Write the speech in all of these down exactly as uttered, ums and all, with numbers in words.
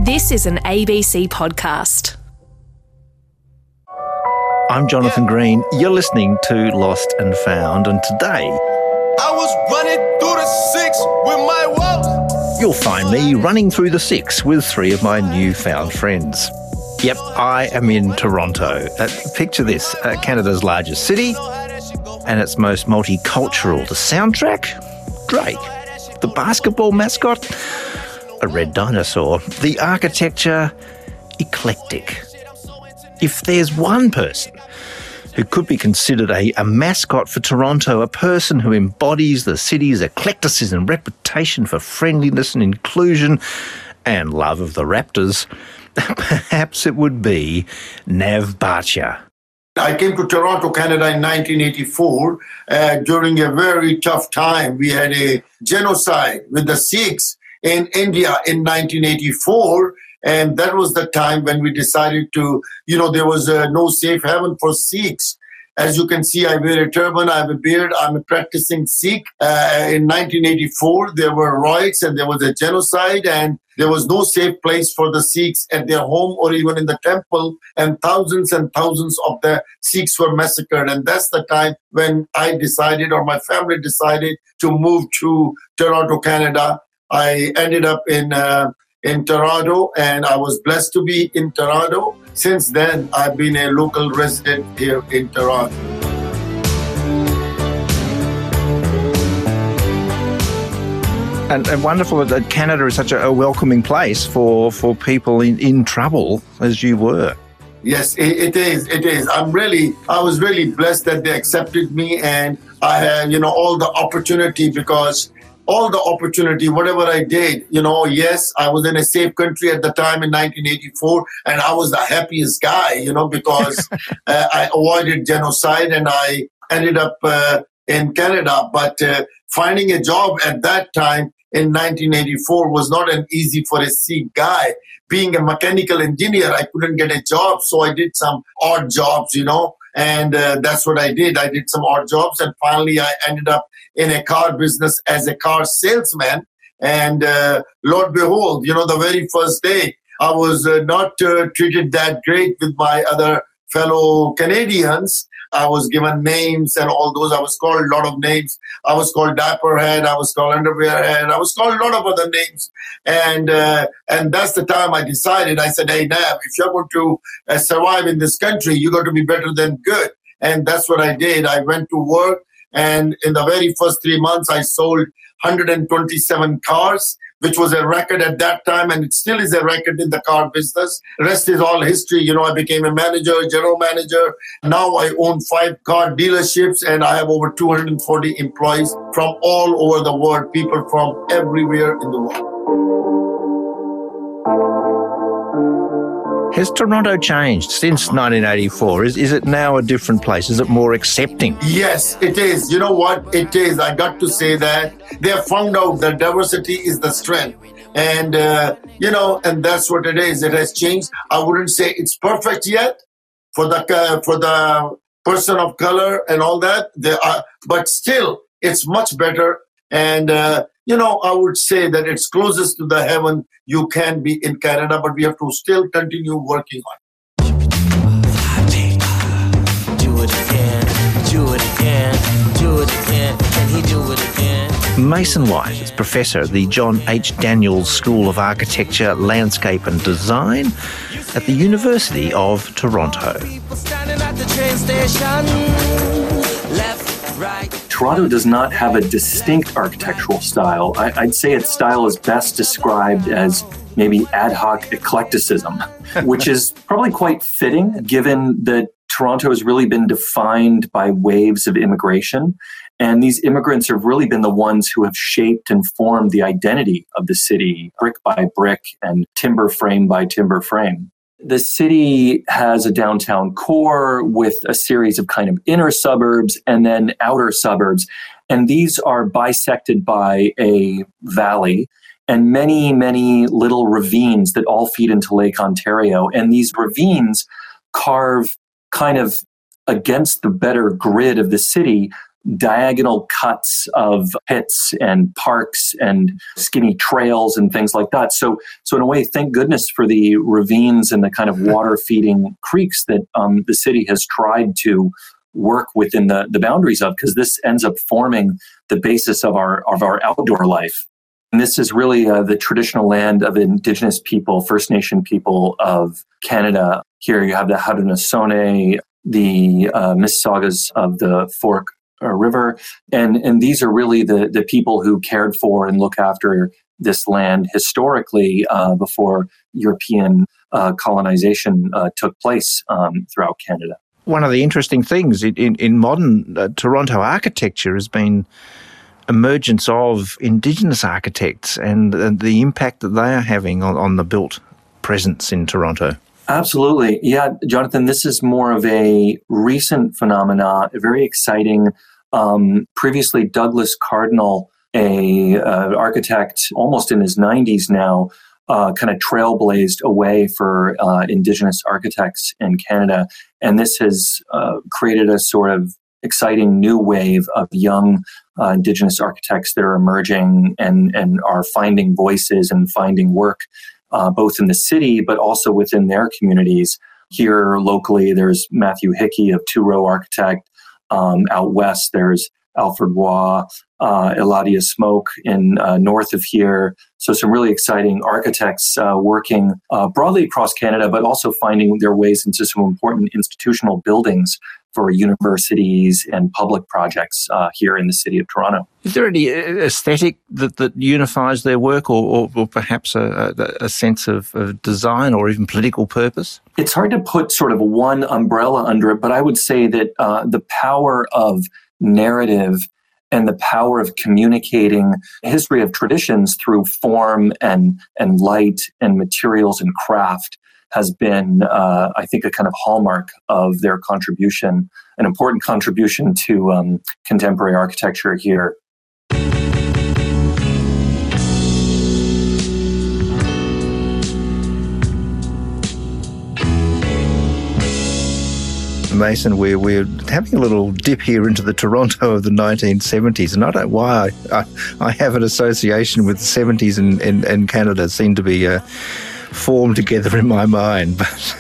This is an A B C podcast. I'm Jonathan Green. You're listening to Lost and Found, and today I was running through the six with my woes. You'll find me running through the six with three of my newfound friends. Yep, I am in Toronto. Uh, picture this, uh, Canada's largest city, and its most multicultural. The soundtrack? Drake. The basketball mascot? A red dinosaur. The architecture? Eclectic. If there's one person who could be considered a, a mascot for Toronto, a person who embodies the city's eclecticism, reputation for friendliness and inclusion, and love of the Raptors, perhaps it would be Nav Bhatia. I came to Toronto, Canada in nineteen eighty-four uh, during a very tough time. We had a genocide with the Sikhs in India in nineteen eighty-four. And that was the time when we decided to, you know, there was uh, no safe haven for Sikhs. As you can see, I wear a turban, I have a beard, I'm a practicing Sikh. Uh, in nineteen eighty-four, there were riots and there was a genocide and there was no safe place for the Sikhs at their home or even in the temple. And thousands and thousands of the Sikhs were massacred. And that's the time when I decided, or my family decided, to move to Toronto, Canada. I ended up in... Uh, in Toronto, and I was blessed to be in Toronto. Since then, I've been a local resident here in Toronto. And, and wonderful that Canada is such a, a welcoming place for, for people in, in trouble as you were. Yes, it, it is. It is. I'm really, I was really blessed that they accepted me, and I had, you know, all the opportunity because all the opportunity, whatever I did, you know, yes, I was in a safe country at the time in nineteen eighty-four, and I was the happiest guy, you know, because uh, I avoided genocide and I ended up uh, in Canada. But uh, finding a job at that time in nineteen eighty-four was not an easy for a Sikh guy. Being a mechanical engineer, I couldn't get a job, so I did some odd jobs, you know, and uh, that's what I did. I did some odd jobs, and finally I ended up in a car business as a car salesman. And uh, Lord behold, you know, the very first day, I was uh, not uh, treated that great with my other fellow Canadians. I was given names and all those. I was called a lot of names. I was called diaper head. I was called underwear head. I was called a lot of other names. And uh, and that's the time I decided. I said, hey, Nav, if you're going to uh, survive in this country, you got to be better than good. And that's what I did. I went to work. And in the very first three months, I sold one hundred twenty-seven cars, which was a record at that time, and it still is a record in the car business. The rest is all history. You know, I became a manager, general manager. Now I own five car dealerships, and I have over two hundred forty employees from all over the world, people from everywhere in the world. Has Toronto changed since nineteen eighty-four? Is is it now a different place? Is it more accepting? Yes, it is. You know what? It is. I got to say that they have found out that diversity is the strength. And, uh, you know, and that's what it is. It has changed. I wouldn't say it's perfect yet for the uh, for the person of color and all that. They are, but still, it's much better. And, uh, you know, I would say that it's closest to the heaven you can be in Canada, but we have to still continue working on it. Do it again, do it again, do it again, can he do it again? Mason White is professor at the John H. Daniels School of Architecture, Landscape and Design at the University of Toronto. Toronto does not have a distinct architectural style. I, I'd say its style is best described as maybe ad hoc eclecticism, which is probably quite fitting given that Toronto has really been defined by waves of immigration. And these immigrants have really been the ones who have shaped and formed the identity of the city, brick by brick and timber frame by timber frame. The city has a downtown core with a series of kind of inner suburbs and then outer suburbs. And these are bisected by a valley and many, many little ravines that all feed into Lake Ontario. And these ravines carve kind of against the better grid of the city diagonal cuts of pits and parks and skinny trails and things like that. So, so in a way, thank goodness for the ravines and the kind of water-feeding creeks that um, the city has tried to work within the, the boundaries of, because this ends up forming the basis of our of our outdoor life. And this is really uh, the traditional land of Indigenous people, First Nation people of Canada. Here you have the Haudenosaunee, the uh, Mississaugas of the Fork uh, River. And, and these are really the, the people who cared for and look after this land historically uh, before European uh, colonization uh, took place um, throughout Canada. One of the interesting things in, in, in modern uh, Toronto architecture has been emergence of Indigenous architects and uh, the impact that they are having on, on the built presence in Toronto. Absolutely. Yeah, Jonathan, this is more of a recent phenomena, very exciting. Um, previously, Douglas Cardinal, a uh, architect almost in his nineties now, uh, kind of trailblazed a way for uh, Indigenous architects in Canada. And this has uh, created a sort of exciting new wave of young uh, Indigenous architects that are emerging and, and are finding voices and finding work, uh, both in the city, but also within their communities. Here locally, there's Matthew Hickey of Two Row Architect. Um, out west, there's Alfred Waugh, uh, Eladia Smoke in uh, north of here. So some really exciting architects uh, working uh, broadly across Canada, but also finding their ways into some important institutional buildings for universities and public projects uh, here in the city of Toronto. Is there any aesthetic that, that unifies their work, or, or, or perhaps a, a, a sense of, of design or even political purpose? It's hard to put sort of one umbrella under it, but I would say that uh, the power of narrative and the power of communicating a history of traditions through form and, and light and materials and craft has been, uh, I think, a kind of hallmark of their contribution, an important contribution to um, contemporary architecture here. Mason, we're, we're having a little dip here into the Toronto of the nineteen seventies, and I don't know why I, I, I have an association with the seventies and, and, and Canada seem to be uh, formed together in my mind. But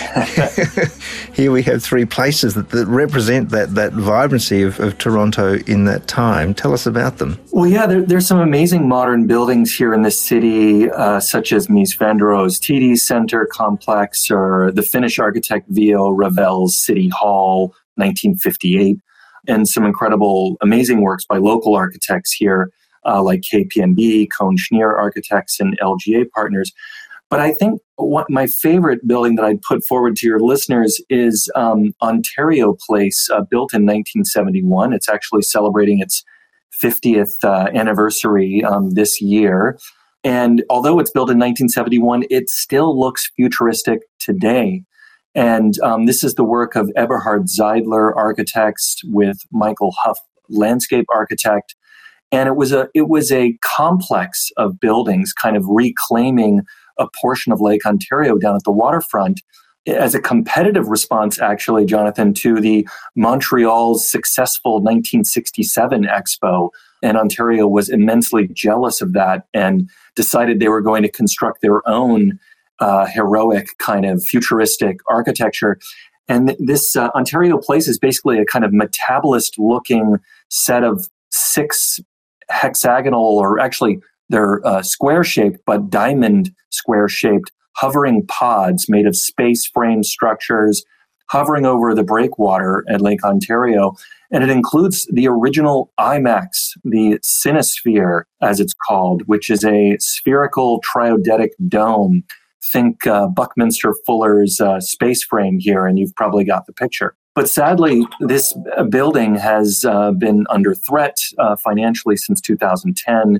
here we have three places that, that represent that, that vibrancy of, of Toronto in that time. Tell us about them. Well, yeah, there, there's some amazing modern buildings here in the city, uh, such as Mies van der Rohe's T D Centre complex, or the Finnish architect Vio Ravel's City Hall, nineteen fifty-eight, and some incredible, amazing works by local architects here, uh, like K P M B, Cohn Schneer Architects, and L G A Partners. But I think what my favorite building that I'd put forward to your listeners is um, Ontario Place, uh, built in nineteen seventy-one. It's actually celebrating its fiftieth uh, anniversary um, this year. And although it's built in nineteen seventy-one, it still looks futuristic today. And um, this is the work of Eberhard Zeidler Architects with Michael Huff, landscape architect. And it was a it was a complex of buildings, kind of reclaiming a portion of Lake Ontario down at the waterfront as a competitive response, actually, Jonathan, to the Montreal's successful nineteen sixty-seven Expo. And Ontario was immensely jealous of that and decided they were going to construct their own uh, heroic kind of futuristic architecture. And this uh, Ontario Place is basically a kind of metabolist-looking set of six hexagonal, or actually they're uh, square-shaped, but diamond square-shaped hovering pods made of space frame structures hovering over the breakwater at Lake Ontario. And it includes the original IMAX, the Cinesphere, as it's called, which is a spherical triodetic dome. Think uh, Buckminster Fuller's uh, space frame here, and you've probably got the picture. But sadly, this building has uh, been under threat uh, financially since two thousand ten.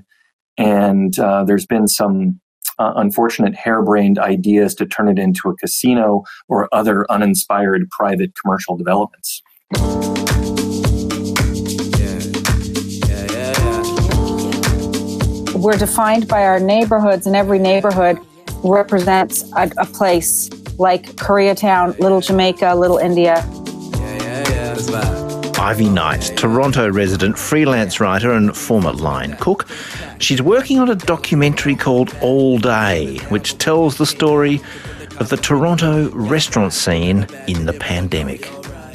And uh, there's been some uh, unfortunate harebrained ideas to turn it into a casino or other uninspired private commercial developments. Yeah. Yeah, yeah, yeah. We're defined by our neighborhoods, and every neighborhood represents a, a place like Koreatown, Little Jamaica, Little India. Yeah, yeah, yeah. That's bad. Ivy Knight, Toronto resident, freelance writer and former line cook. She's working on a documentary called All Day, which tells the story of the Toronto restaurant scene in the pandemic.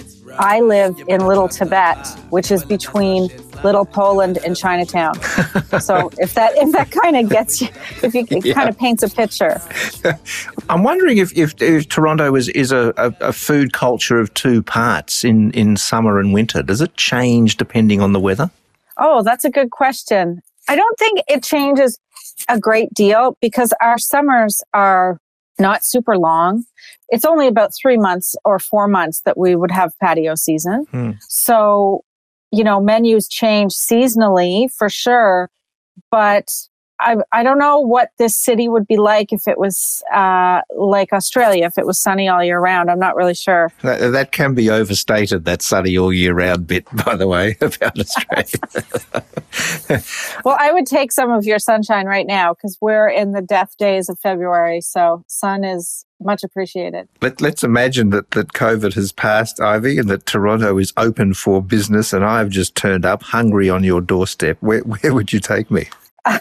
I live in Little Tibet, which is between Little Poland and Chinatown. So if that if that kind of gets you, if you it yeah. kind of paints a picture. I'm wondering if, if, if Toronto is, is a, a, a food culture of two parts in, in summer and winter. Does it change depending on the weather? Oh, that's a good question. I don't think it changes a great deal because our summers are not super long. It's only about three months or four months that we would have patio season. Hmm. So, you know, menus change seasonally for sure, but I I don't know what this city would be like if it was uh, like Australia, if it was sunny all year round. I'm not really sure. That, that can be overstated, that sunny all year round bit, by the way, about Australia. Well, I would take some of your sunshine right now because we're in the death days of February, so sun is much appreciated. Let, let's imagine that, that COVID has passed, Ivy, and that Toronto is open for business and I've just turned up hungry on your doorstep. Where, where would you take me?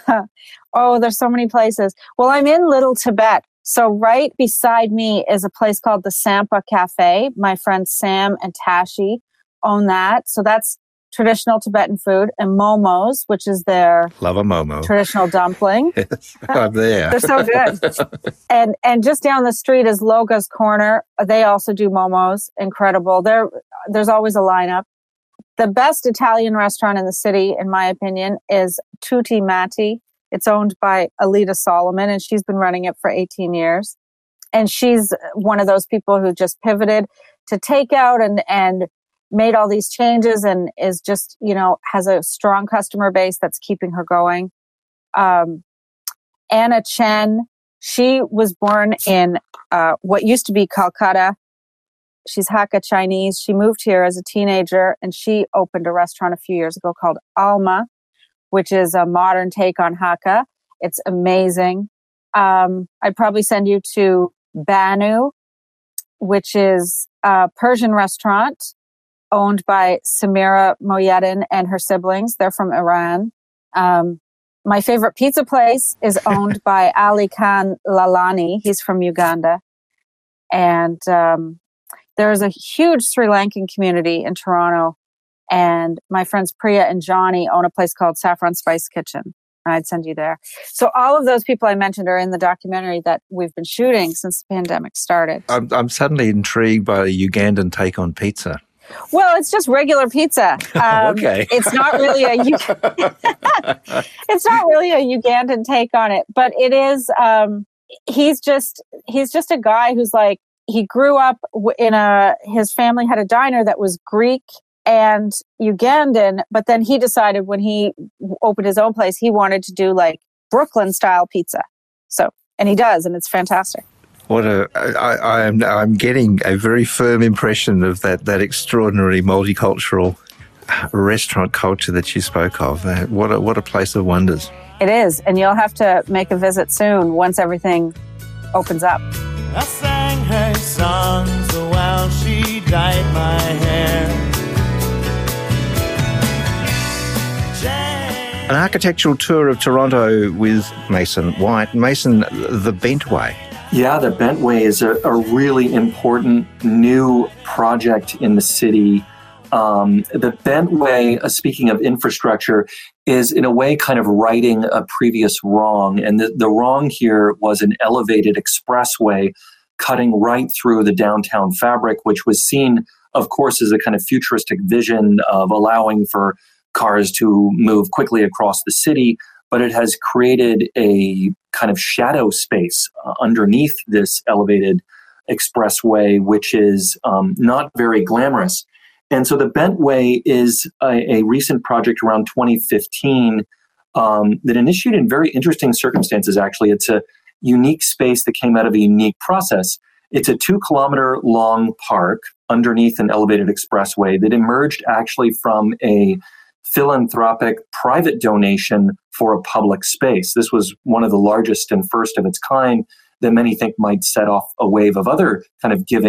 Oh, there's so many places. Well, I'm in Little Tibet. So right beside me is a place called the Sampa Cafe. My friends Sam and Tashi own that. So that's traditional Tibetan food, and momos, which is their Love a momo. traditional dumpling. Yes, I'm there. They're so good. and and just down the street is Loga's Corner. They also do momos. Incredible. There, there's always a lineup. The best Italian restaurant in the city, in my opinion, is Tutti Matti. It's owned by Alita Solomon, and she's been running it for eighteen years. And she's one of those people who just pivoted to takeout and, and made all these changes and is just, you know, has a strong customer base that's keeping her going. Um, Anna Chen, she was born in uh, what used to be Calcutta. She's Hakka Chinese. She moved here as a teenager and she opened a restaurant a few years ago called Alma, which is a modern take on Hakka. It's amazing. Um, I'd probably send you to Banu, which is a Persian restaurant owned by Samira Moyedin and her siblings. They're from Iran. Um, my favorite pizza place is owned by Ali Khan Lalani. He's from Uganda. And um, there's a huge Sri Lankan community in Toronto. And my friends Priya and Johnny own a place called Saffron Spice Kitchen. I'd send you there. So all of those people I mentioned are in the documentary that we've been shooting since the pandemic started. I'm, I'm suddenly intrigued by the Ugandan take on pizza. Well, it's just regular pizza. Um, okay. It's not really a it's not really a Ugandan take on it, but it is. Um, he's just he's just a guy who's like he grew up in a his family had a diner that was Greek and Ugandan, but then he decided when he opened his own place, he wanted to do like Brooklyn style pizza. So, and he does, and it's fantastic. What a, I, I am, I'm getting a very firm impression of that, that extraordinary multicultural restaurant culture that you spoke of. Uh, what a, what a place of wonders. It is, and you'll have to make a visit soon once everything opens up. I sang her songs while she dyed my hair. An architectural tour of Toronto with Mason White. Mason, the Bentway. Yeah, the Bentway is a, a really important new project in the city. Um, the Bentway, uh, speaking of infrastructure, is in a way kind of righting a previous wrong. And the, the wrong here was an elevated expressway cutting right through the downtown fabric, which was seen, of course, as a kind of futuristic vision of allowing for cars to move quickly across the city, but it has created a kind of shadow space uh, underneath this elevated expressway, which is um, not very glamorous. And so the Bentway is a, a recent project around twenty fifteen um, that initiated in very interesting circumstances, actually. It's a unique space that came out of a unique process. It's a two kilometer long park underneath an elevated expressway that emerged actually from a philanthropic private donation for a public space. This was one of the largest and first of its kind that many think might set off a wave of other kind of giving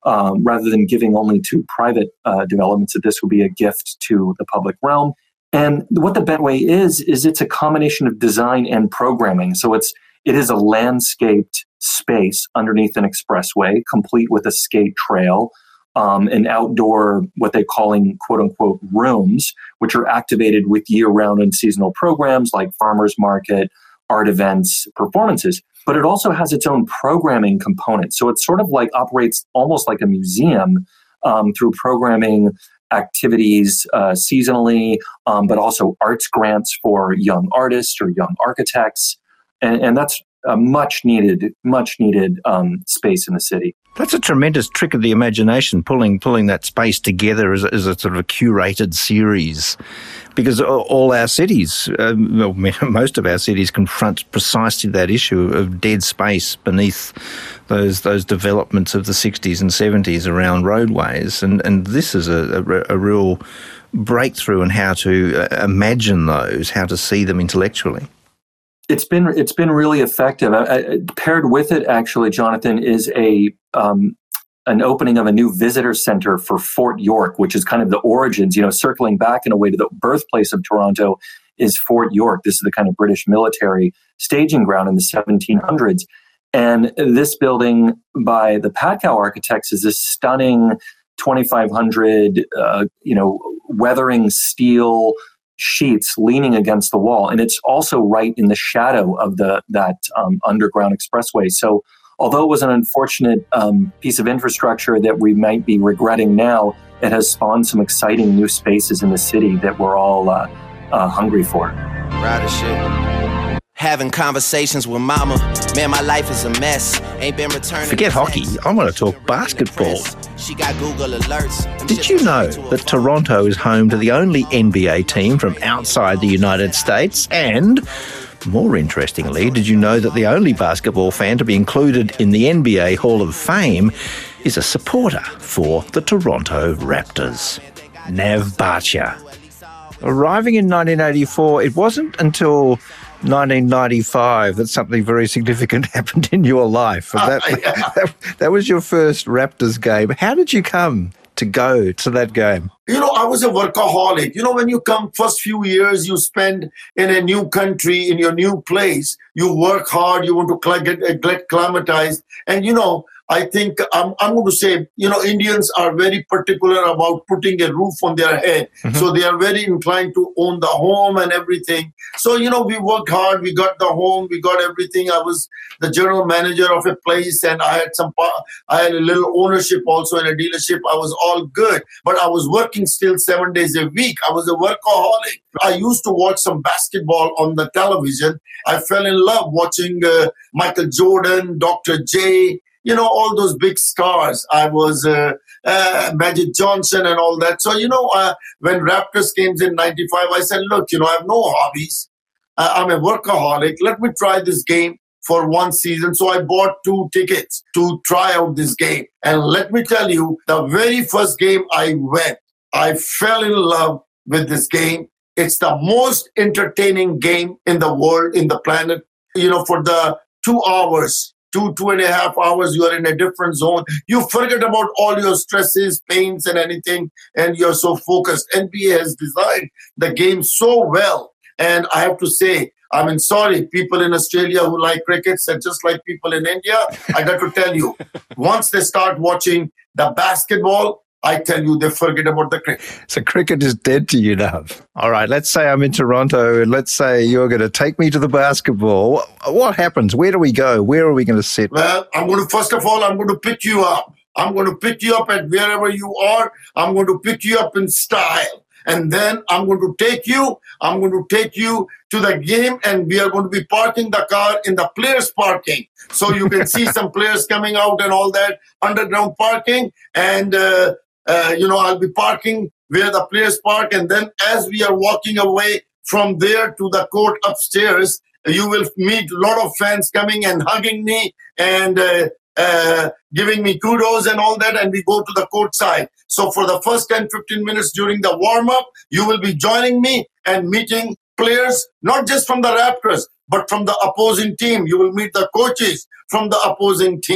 um, rather than giving only to private uh, developments, that this would be a gift to the public realm. And what the Betway is, is it's a combination of design and programming. So it's it is a landscaped space underneath an expressway, complete with a skate trail, um, and outdoor, what they're calling quote unquote rooms, which are activated with year-round and seasonal programs like farmers market, art events, performances. But it also has its own programming component. So it sort of like operates almost like a museum um, through programming activities uh, seasonally, um, but also arts grants for young artists or young architects. And, and that's a much needed, much needed um, space in the city. That's a tremendous trick of the imagination, pulling pulling that space together as a, as a sort of a curated series. Because all our cities, uh, well, most of our cities confront precisely that issue of dead space beneath those those developments of the sixties and seventies around roadways. And, and this is a, a, a real breakthrough in how to imagine those, how to see them intellectually. It's been it's been really effective. I, I, paired with it, actually, Jonathan, is a um, an opening of a new visitor center for Fort York, which is kind of the origins. You know, circling back in a way to the birthplace of Toronto is Fort York. This is the kind of British military staging ground in the seventeen hundreds. And this building by the Patkow architects is this stunning twenty-five hundred, uh, you know, weathering steel sheets leaning against the wall, and it's also right in the shadow of the that um, underground expressway. So, although it was an unfortunate um, piece of infrastructure that we might be regretting now, it has spawned some exciting new spaces in the city that we're all uh, uh, hungry for. Right as shit. Having conversations with mama. Man, my life is a mess. Ain't been returning. Forget hockey. I want to talk basketball. She got Google alerts. Did you know that Toronto is home to the only N B A team from outside the United States? And, more interestingly, did you know that the only basketball fan to be included in the N B A Hall of Fame is a supporter for the Toronto Raptors? Nav Bhatia. Arriving in nineteen eighty-four, it wasn't until nineteen ninety-five that something very significant happened in your life. And that, uh, yeah. that, that was your first Raptors game. How did you come to go to that game? You know, I was a workaholic. You know, when you come first few years, you spend in a new country, in your new place, you work hard, you want to get, get acclimatized. And, you know, I think I'm, I'm going to say, you know, Indians are very particular about putting a roof on their head. Mm-hmm. So they are very inclined to own the home and everything. So, you know, we worked hard. We got the home. We got everything. I was the general manager of a place, and I had some, I had a little ownership also in a dealership. I was all good, but I was working still seven days a week. I was a workaholic. I used to watch some basketball on the television. I fell in love watching uh, Michael Jordan, Doctor J, you know, all those big stars. I was uh, uh, Magic Johnson and all that. So, you know, uh, when Raptors came in ninety-five, I said, look, you know, I have no hobbies. Uh, I'm a workaholic. Let me try this game for one season. So I bought two tickets to try out this game. And let me tell you, the very first game I went, I fell in love with this game. It's the most entertaining game in the world, in the planet. You know, for the two hours, two, two and a half hours, you are in a different zone. You forget about all your stresses, pains, and anything, and you're so focused. N B A has designed the game so well. And I have to say, I mean, sorry, people in Australia who like cricket, and just like people in India, I got to tell you, once they start watching the basketball, I tell you, they forget about the cricket. So cricket is dead to you now. All right, let's say I'm in Toronto and let's say you're going to take me to the basketball. What happens? Where do we go? Where are we going to sit? Well, I'm going to, first of all, I'm going to pick you up. I'm going to pick you up at wherever you are. I'm going to pick you up in style. And then I'm going to take you, I'm going to take you to the game, and we are going to be parking the car in the players' parking. So you can see some players coming out and all that, underground parking. And, uh, uh, you know, I'll be parking where the players park. And then as we are walking away from there to the court upstairs, you will meet a lot of fans coming and hugging me and uh, uh, giving me kudos and all that. And we go to the court side. So for the first ten, fifteen minutes during the warm-up, you will be joining me and meeting players, not just from the Raptors, but from the opposing team. You will meet the coaches from the opposing team.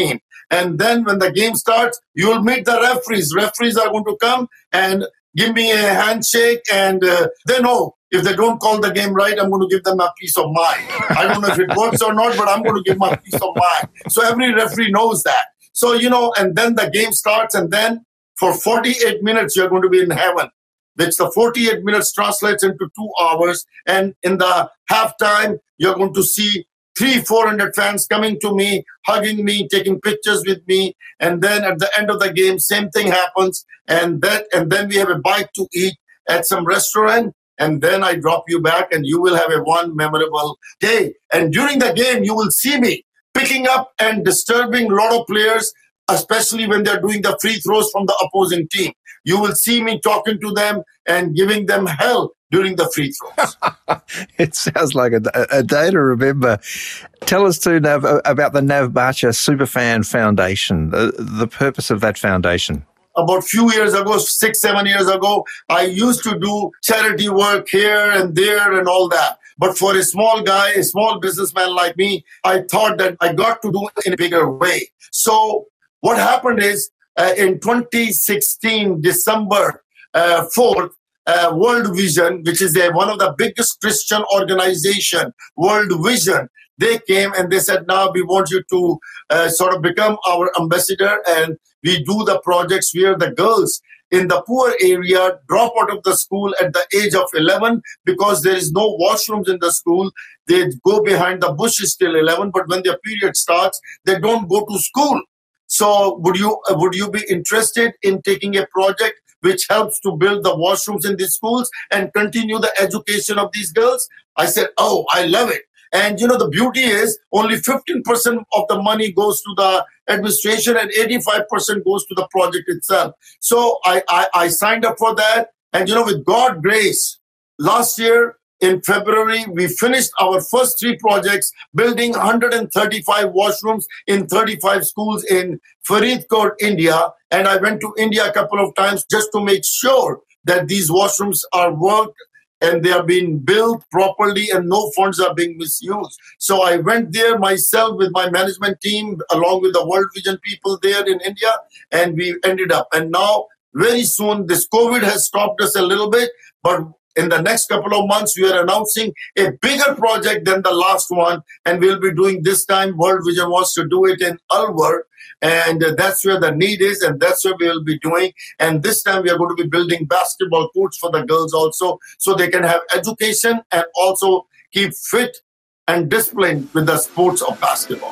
And then when the game starts, you will meet the referees. Referees are going to come and give me a handshake, and uh, they know if they don't call the game right, I'm going to give them a peace of mind. I don't know if it works or not, but I'm going to give them a peace of mind. So every referee knows that. So, you know, and then the game starts, and then for forty-eight minutes, you're going to be in heaven, which the forty-eight minutes translates into two hours. And in the halftime, you're going to see three, four hundred fans coming to me, hugging me, taking pictures with me. And then at the end of the game, same thing happens. And that, and then we have a bite to eat at some restaurant. And then I drop you back, and you will have a one memorable day. And during the game, you will see me picking up and disturbing a lot of players, especially when they're doing the free throws from the opposing team. You will see me talking to them and giving them hell during the free throws. It sounds like a, a day to remember. Tell us too, Nav, about the Nav Bacha Superfan Foundation, the, the purpose of that foundation. About a few years ago, six, seven years ago, I used to do charity work here and there and all that. But for a small guy, a small businessman like me, I thought that I got to do it in a bigger way. So what happened is uh, in twenty sixteen, December uh, fourth, uh, World Vision, which is a, one of the biggest Christian organization, World Vision, they came and they said, now we want you to uh, sort of become our ambassador, and we do the projects where the girls in the poor area drop out of the school at the age of eleven because there is no washrooms in the school. They go behind the bushes till eleven, but when their period starts, they don't go to school. So would you uh, would you be interested in taking a project which helps to build the washrooms in these schools and continue the education of these girls? I said, oh, I love it. And, you know, the beauty is only fifteen percent of the money goes to the administration and eighty-five percent goes to the project itself. So I, I, I signed up for that. And, you know, with God's grace, last year in February, we finished our first three projects, building one hundred thirty-five washrooms in thirty-five schools in Faridkot, India. And I went to India a couple of times just to make sure that these washrooms are worked and they are being built properly and no funds are being misused. So I went there myself with my management team, along with the World Vision people there in India, and we ended up. And now, very soon, this COVID has stopped us a little bit, but in the next couple of months, we are announcing a bigger project than the last one, and we'll be doing this time. World Vision wants to do it in Alwar, and that's where the need is, and that's where we will be doing. And this time, we are going to be building basketball courts for the girls also, so they can have education and also keep fit and disciplined with the sports of basketball.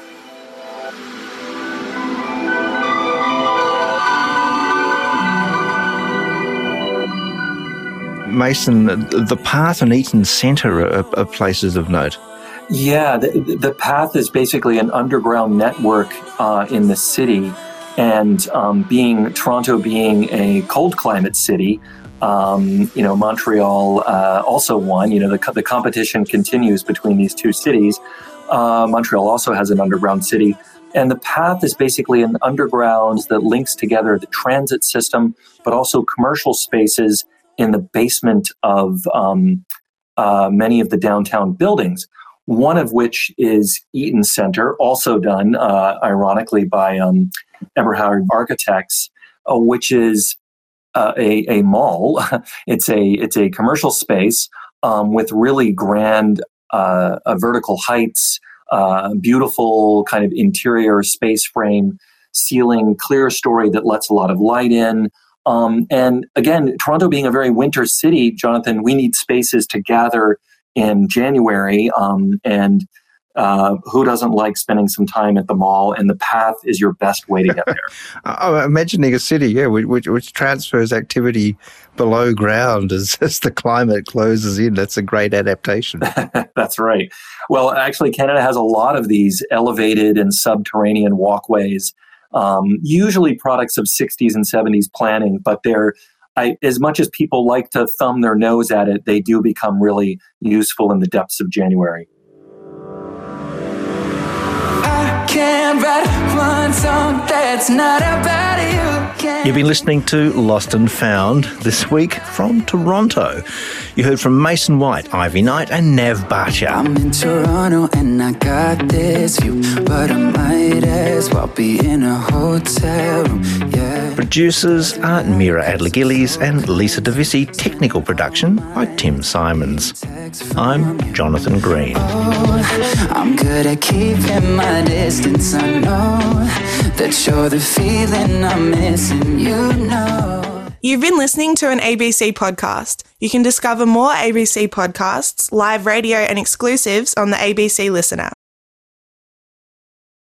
Mason, the Path and Eaton Centre are, are places of note. Yeah, the, the Path is basically an underground network uh, in the city, and um, being Toronto being a cold climate city, um, you know, Montreal uh, also won. You know, the the competition continues between these two cities. Uh, Montreal also has an underground city, and the Path is basically an underground that links together the transit system, but also commercial spaces in the basement of um, uh, many of the downtown buildings, one of which is Eaton Centre, also done, uh, ironically, by um, Eberhard Architects, uh, which is uh, a, a mall. It's a it's a commercial space um, with really grand uh, uh, vertical heights, uh, beautiful kind of interior space frame, ceiling, clear story that lets a lot of light in. Um, and again, Toronto being a very winter city, Jonathan, we need spaces to gather in January. Um, and uh, who doesn't like spending some time at the mall? And the Path is your best way to get there. I'm imagining a city, yeah, which, which transfers activity below ground as, as the climate closes in. That's a great adaptation. That's right. Well, actually, Canada has a lot of these elevated and subterranean walkways. Um, usually products of sixties and seventies planning, but they're, I, as much as people like to thumb their nose at it, they do become really useful in the depths of January. I can't write one song that's not about you. You've been listening to Lost and Found this week from Toronto. You heard from Mason White, Ivy Knight and Nav Bhatia. I'm in Toronto and I got this view, but I might as well be in a hotel room, yeah. Producers are Mira Adler-Gillies and Lisa DeVisi. Technical production by Tim Simons. I'm Jonathan Green. Oh, I'm good at keeping my distance. I know that you're the feeling I'm missing, you know. You've been listening to an A B C podcast. You can discover more A B C podcasts, live radio and exclusives on the A B C Listen app.